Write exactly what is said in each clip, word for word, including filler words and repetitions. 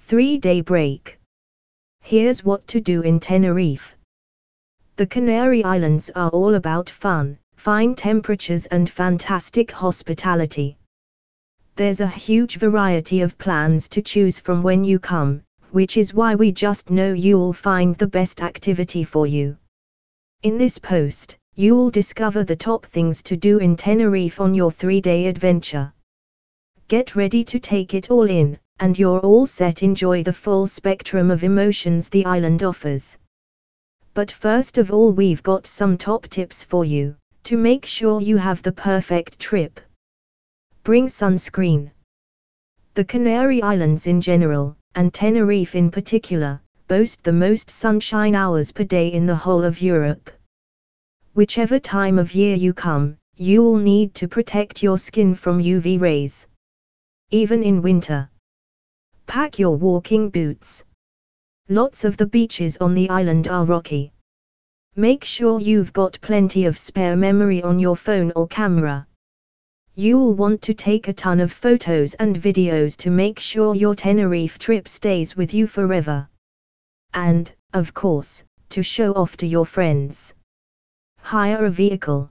three-day break. Here's what to do in Tenerife. The Canary Islands are all about fun, fine temperatures and fantastic hospitality. There's a huge variety of plans to choose from when you come, which is why we just know you'll find the best activity for you. In this post, you'll discover the top things to do in Tenerife on your three-day adventure. Get ready to take it all in, and you're all set to enjoy the full spectrum of emotions the island offers. But first of all, we've got some top tips for you, to make sure you have the perfect trip. Bring sunscreen. The Canary Islands in general, and Tenerife in particular, boast the most sunshine hours per day in the whole of Europe. Whichever time of year you come, you'll need to protect your skin from U V rays. Even in winter. Pack your walking boots. Lots of the beaches on the island are rocky. Make sure you've got plenty of spare memory on your phone or camera. You'll want to take a ton of photos and videos to make sure your Tenerife trip stays with you forever. And, of course, to show off to your friends. Hire a vehicle.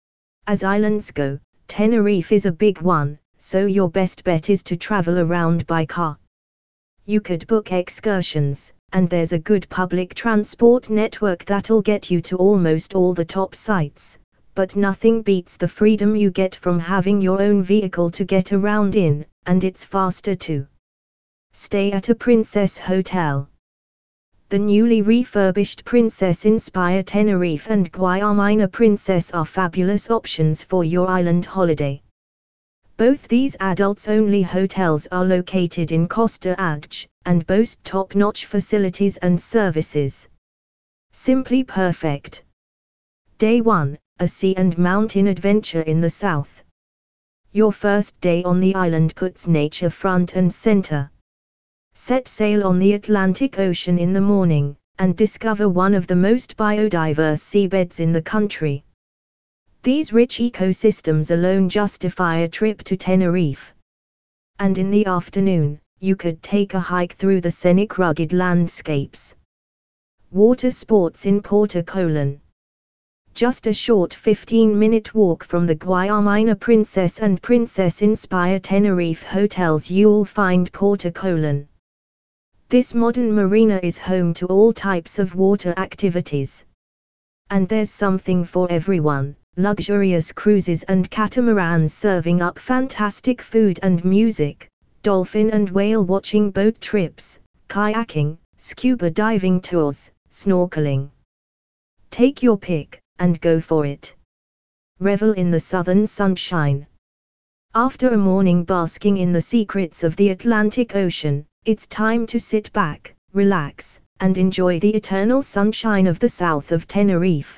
As islands go, Tenerife is a big one, so your best bet is to travel around by car. You could book excursions, and there's a good public transport network that'll get you to almost all the top sites. But nothing beats the freedom you get from having your own vehicle to get around in, and it's faster too. Stay at a Princess Hotel. The newly refurbished Princess Inspire Tenerife and Guayamina Princess are fabulous options for your island holiday. Both these adults-only hotels are located in Costa Adge, and boast top-notch facilities and services. Simply perfect. Day one. A sea and mountain adventure in the south. Your first day on the island puts nature front and center. Set sail on the Atlantic Ocean in the morning, and discover one of the most biodiverse seabeds in the country. These rich ecosystems alone justify a trip to Tenerife. And in the afternoon, you could take a hike through the scenic rugged landscapes. Water sports in Puerto Colón. Just a short fifteen-minute walk from the Guayamina Princess and Princess Inspire Tenerife hotels you'll find Puerto Colón. This modern marina is home to all types of water activities. And there's something for everyone, luxurious cruises and catamarans serving up fantastic food and music, dolphin and whale watching boat trips, kayaking, scuba diving tours, snorkeling. Take your pick, and go for it. Revel in the southern sunshine. After a morning basking in the secrets of the Atlantic Ocean, it's time to sit back, relax, and enjoy the eternal sunshine of the south of Tenerife.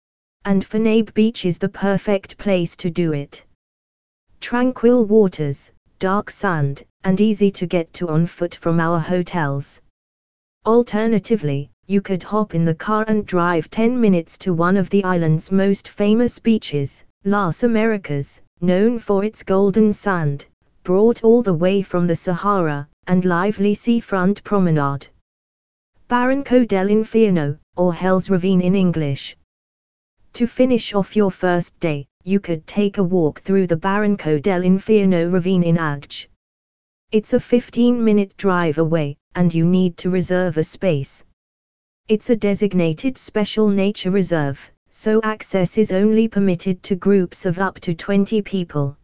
And Fenabe Beach is the perfect place to do it. Tranquil waters, dark sand, and easy to get to on foot from our hotels. Alternatively, you could hop in the car and drive ten minutes to one of the island's most famous beaches, Las Americas, known for its golden sand, brought all the way from the Sahara, and lively seafront promenade. Barranco del Infierno, or Hell's Ravine in English. To finish off your first day, you could take a walk through the Barranco del Infierno ravine in Adge. It's a fifteen-minute drive away, and you need to reserve a space. It's a designated special nature reserve, so access is only permitted to groups of up to twenty people.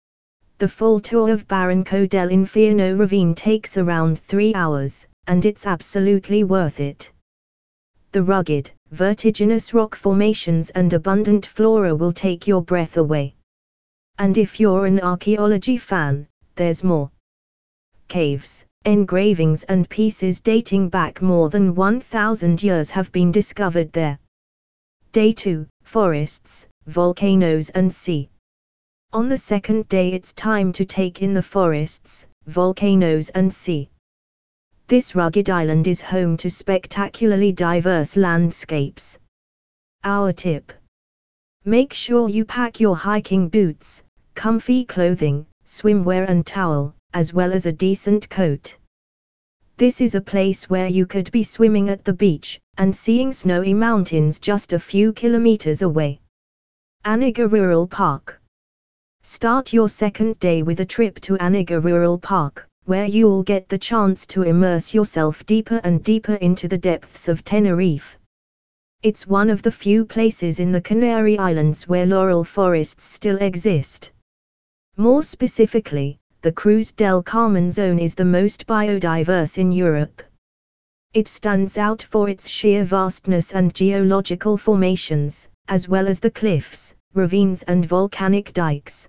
The full tour of Barranco del Infierno ravine takes around three hours, and it's absolutely worth it. The rugged, vertiginous rock formations and abundant flora will take your breath away. And if you're an archaeology fan, there's more. Caves, engravings and pieces dating back more than one thousand years have been discovered there. Day two, forests, volcanoes and sea. On the second day it's time to take in the forests, volcanoes and sea. This rugged island is home to spectacularly diverse landscapes. Our tip. Make sure you pack your hiking boots, comfy clothing, swimwear and towel, as well as a decent coat. This is a place where you could be swimming at the beach, and seeing snowy mountains just a few kilometers away. Aniga Rural Park. Start your second day with a trip to Aniga Rural Park, where you'll get the chance to immerse yourself deeper and deeper into the depths of Tenerife. It's one of the few places in the Canary Islands where laurel forests still exist. More specifically, the Cruz del Carmen zone is the most biodiverse in Europe. It stands out for its sheer vastness and geological formations, as well as the cliffs, ravines and volcanic dikes.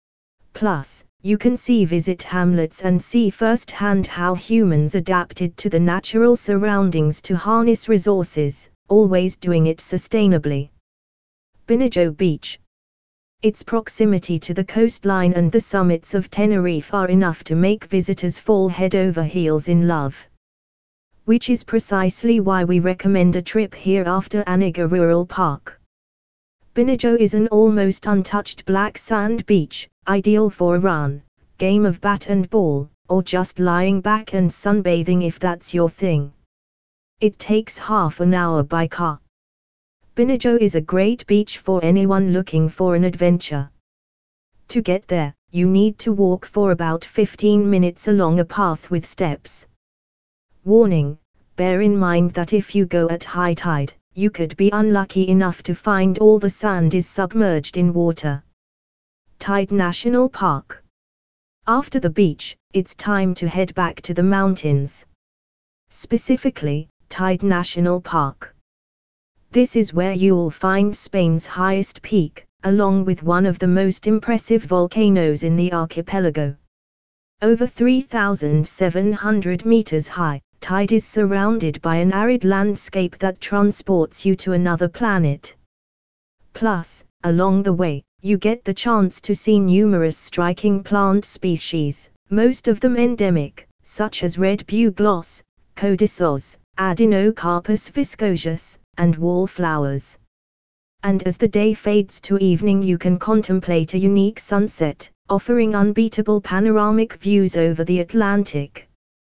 Plus, you can see visit hamlets and see firsthand how humans adapted to the natural surroundings to harness resources, always doing it sustainably. Binajo Beach. Its proximity to the coastline and the summits of Tenerife are enough to make visitors fall head over heels in love. Which is precisely why we recommend a trip here after Aniga Rural Park. Binajo is an almost untouched black sand beach, ideal for a run, game of bat and ball, or just lying back and sunbathing if that's your thing. It takes half an hour by car. Binajo is a great beach for anyone looking for an adventure. To get there, you need to walk for about fifteen minutes along a path with steps. Warning: bear in mind that if you go at high tide, you could be unlucky enough to find all the sand is submerged in water. Tide National Park. After the beach, it's time to head back to the mountains. Specifically, Tide National Park. This is where you'll find Spain's highest peak, along with one of the most impressive volcanoes in the archipelago. Over three thousand seven hundred meters high, Tide is surrounded by an arid landscape that transports you to another planet. Plus, along the way, you get the chance to see numerous striking plant species, most of them endemic, such as red bugloss, codicils, Adenocarpus viscosus, and wallflowers. And as the day fades to evening, you can contemplate a unique sunset, offering unbeatable panoramic views over the Atlantic.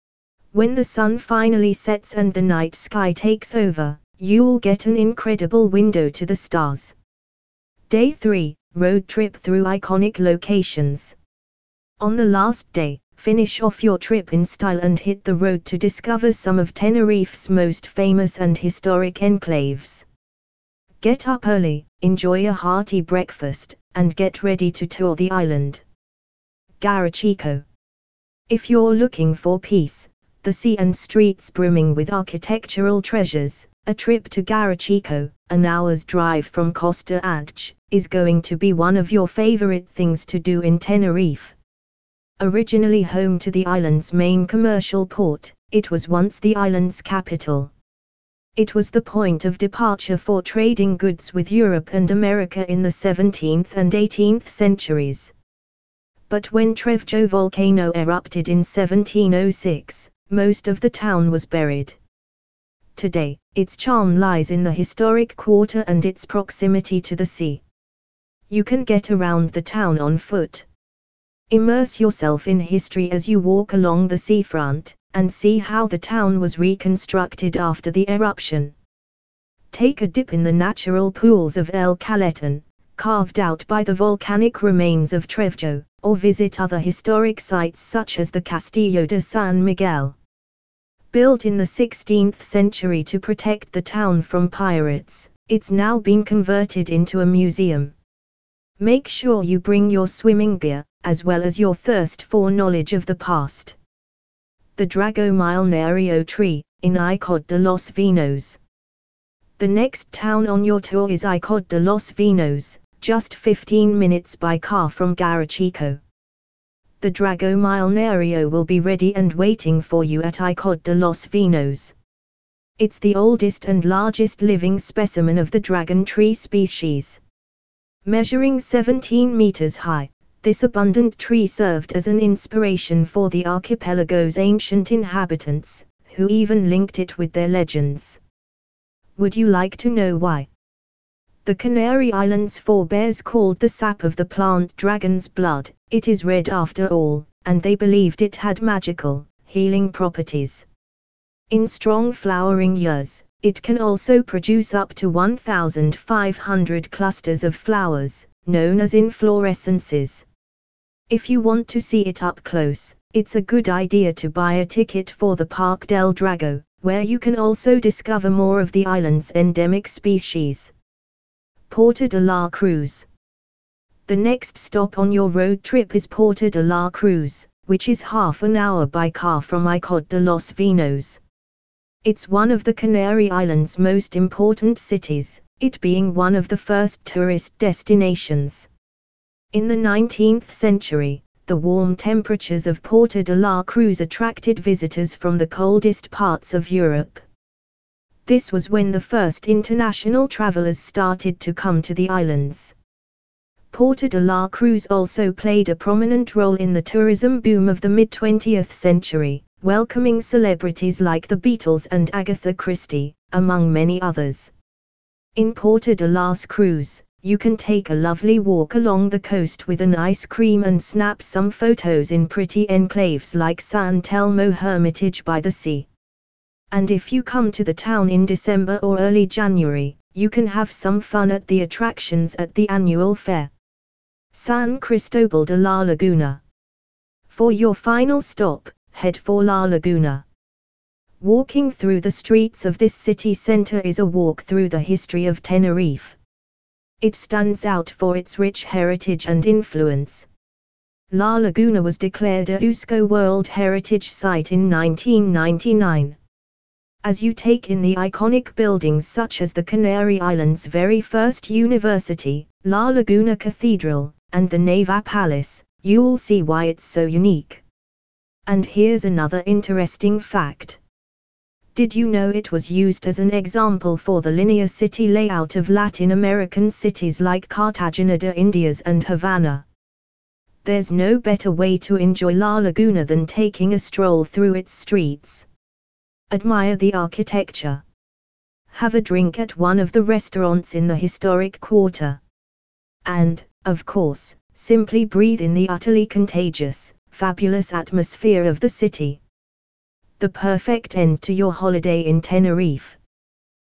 When the sun finally sets and the night sky takes over, you'll get an incredible window to the stars. Day three, road trip through iconic locations. On the last day, finish off your trip in style and hit the road to discover some of Tenerife's most famous and historic enclaves. Get up early, enjoy a hearty breakfast, and get ready to tour the island. Garachico. If you're looking for peace, the sea and streets brimming with architectural treasures, a trip to Garachico, an hour's drive from Costa Adge, is going to be one of your favorite things to do in Tenerife. Originally home to the island's main commercial port, it was once the island's capital. It was the point of departure for trading goods with Europe and America in the seventeenth and eighteenth centuries. But when Trevjo volcano erupted in seventeen oh six, most of the town was buried. Today, its charm lies in the historic quarter and its proximity to the sea. You can get around the town on foot. Immerse yourself in history as you walk along the seafront, and see how the town was reconstructed after the eruption. Take a dip in the natural pools of El Caleton, carved out by the volcanic remains of Trevjo, or visit other historic sites such as the Castillo de San Miguel. Built in the sixteenth century to protect the town from pirates, it's now been converted into a museum. Make sure you bring your swimming gear, as well as your thirst for knowledge of the past. The Dragomilnario tree, in Icod de los Vinos. The next town on your tour is Icod de los Vinos, just fifteen minutes by car from Garachico. The Dragomilnario will be ready and waiting for you at Icod de los Vinos. It's the oldest and largest living specimen of the dragon tree species. Measuring seventeen meters high, this abundant tree served as an inspiration for the archipelago's ancient inhabitants, who even linked it with their legends. Would you like to know why? The Canary Islands forebears called the sap of the plant dragon's blood. It is red after all, and they believed it had magical, healing properties. In strong flowering years, it can also produce up to one thousand five hundred clusters of flowers, known as inflorescences. If you want to see it up close, it's a good idea to buy a ticket for the Parque del Drago, where you can also discover more of the island's endemic species. Porta de la Cruz. The next stop on your road trip is Porta de la Cruz, which is half an hour by car from Icod de los Vinos. It's one of the Canary Islands' most important cities, it being one of the first tourist destinations. In the nineteenth century, the warm temperatures of Porta de la Cruz attracted visitors from the coldest parts of Europe. This was when the first international travelers started to come to the islands. Porta de la Cruz also played a prominent role in the tourism boom of the mid-twentieth century, welcoming celebrities like the Beatles and Agatha Christie, among many others. In Porta de la Cruz, you can take a lovely walk along the coast with an ice cream and snap some photos in pretty enclaves like San Telmo Hermitage by the sea. And if you come to the town in December or early January, you can have some fun at the attractions at the annual fair. San Cristobal de la Laguna. For your final stop, head for La Laguna. Walking through the streets of this city center is a walk through the history of Tenerife. It stands out for its rich heritage and influence. La Laguna was declared a UNESCO World Heritage Site in nineteen ninety-nine. As you take in the iconic buildings such as the Canary Islands' very first university, La Laguna Cathedral, and the Neva Palace, you'll see why it's so unique. And here's another interesting fact. Did you know it was used as an example for the linear city layout of Latin American cities like Cartagena de Indias and Havana? There's no better way to enjoy La Laguna than taking a stroll through its streets. Admire the architecture. Have a drink at one of the restaurants in the historic quarter. And, of course, simply breathe in the utterly contagious, fabulous atmosphere of the city. The perfect end to your holiday in Tenerife.